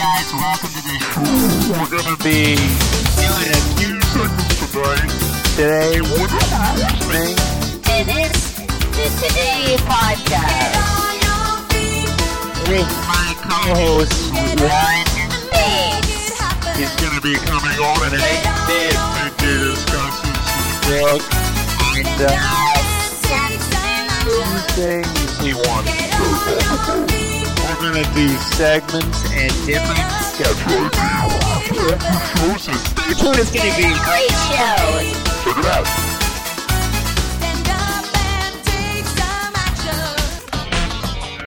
guys, welcome to the show. We're gonna be doing a few segments tonight. Today, we're listening to the Today podcast with my co-host, Ryan Bates. He's gonna be coming on today to discuss his book and things he wants to do. We're gonna do segments and different schedules. Stay tuned, it's gonna be a great show. Check it out.